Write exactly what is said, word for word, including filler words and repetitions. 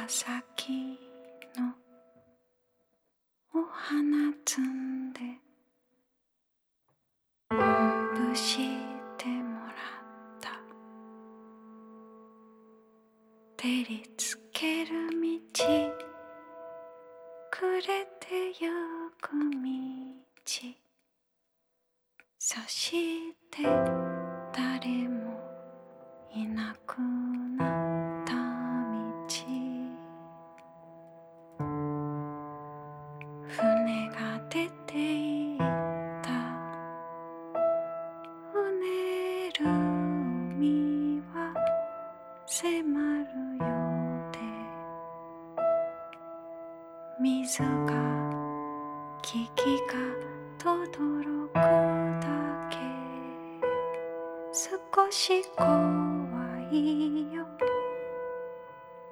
紫のお花摘んでおんぶしてもらった照りつける道くれてゆく道そして誰もいなくなった道船が出ていったうねる海は迫るようで水が木々がとどろくだけ少し怖いよ